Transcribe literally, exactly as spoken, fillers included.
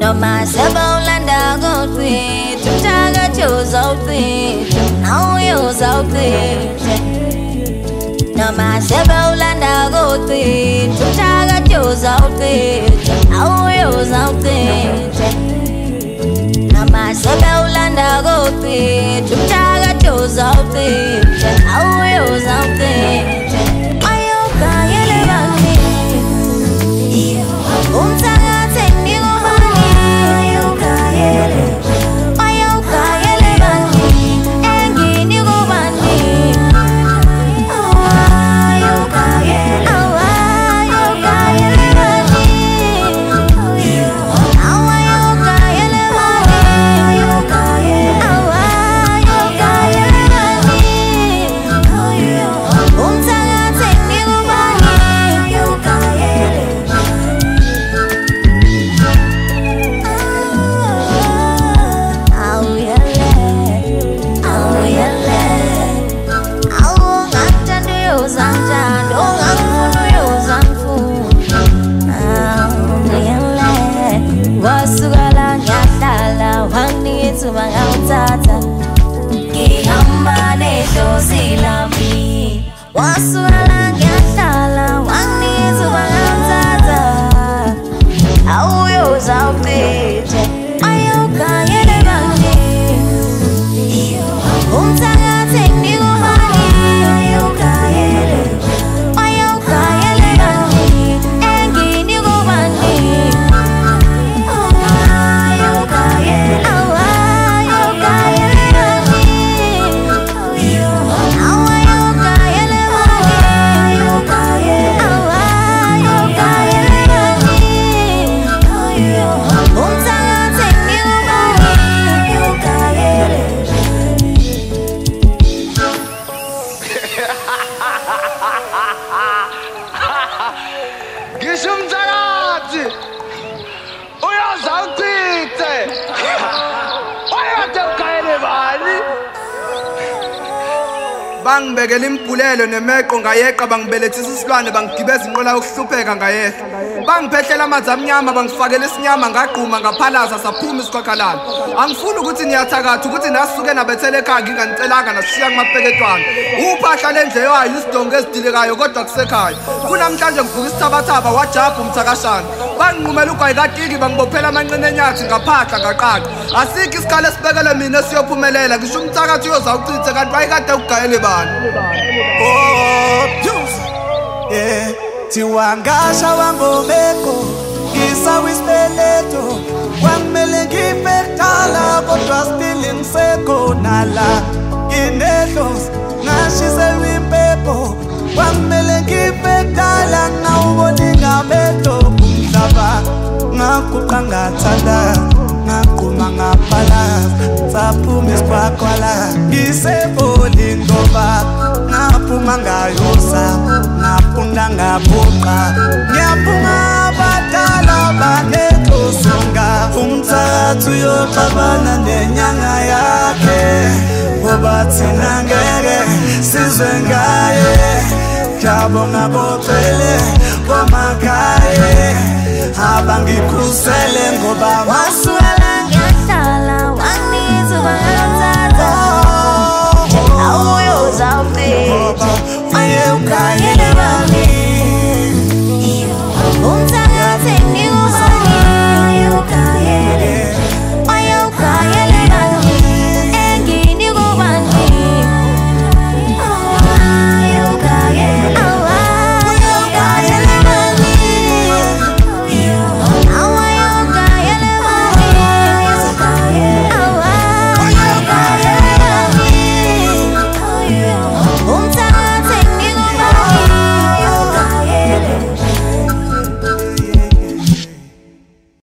Noma sebaulanda gothi Tutaga chuzauthi Now you zauthi Noma sebaulanda gothi Tutaga chuzauthi Now you zauthi Noma sebaulanda gothi Tutaga chuzauthi Now you zauthi Wasuala ngiyahlala wangithi bangamthatha awuyoza uphethe ayogayele bani umthakathi ngikubani ayogayele ayogayele bani engini kubani ayogayele ayogayele Gishumzarati uyazawuchithe oyade ukayele bani bangibekela impulelo nemeqo ngayeqa bangibelethisa isilwane bangigibeza inqola yokuhlupheka ngayehla bangiphehlela amanzi amnyama bangifakela isinyama ngaqhuma ngaphalaza saphuma isikhokhalana angifuni ukuthi niyathakatha ukuthi nasuke nabethele ekhaya nginganicelanga nasishiya kumapeketwana uphahla lendle wayo isidongo ezidilekayo kodwa kusekhaya kunamhlanje ngivuka isithabathaba wajabha umthakashana banginqumela ugwayikatiki bangibophela amanqine enyathi ngaphahla ngaqaqa asikho isikhala esibekele mina esiyophumelela ngisho umthakathi uyozawuchithe kanti wayekade ukugayele bani oh juice yeah tiwangasha wangomeko ngisa wisibeleto kwamele ngibetala kodwa still ngiseko nala inehlos ngashise impepo kwamele ngibetala ngawubona ngabeto kumhlaba ngakuqa ngathanda ngaqhuma ngaphala saphuma isiqwaqwala ngiseboli ngoba ngaphuma ngayosa ngafunda ngabuqa ngiyaphuma abadala banethosonga umthathu yoxabana nenyanga yakhe ngoba thina ngeke sizwe ngaye jabo ngabophele komakhaya abangikhuse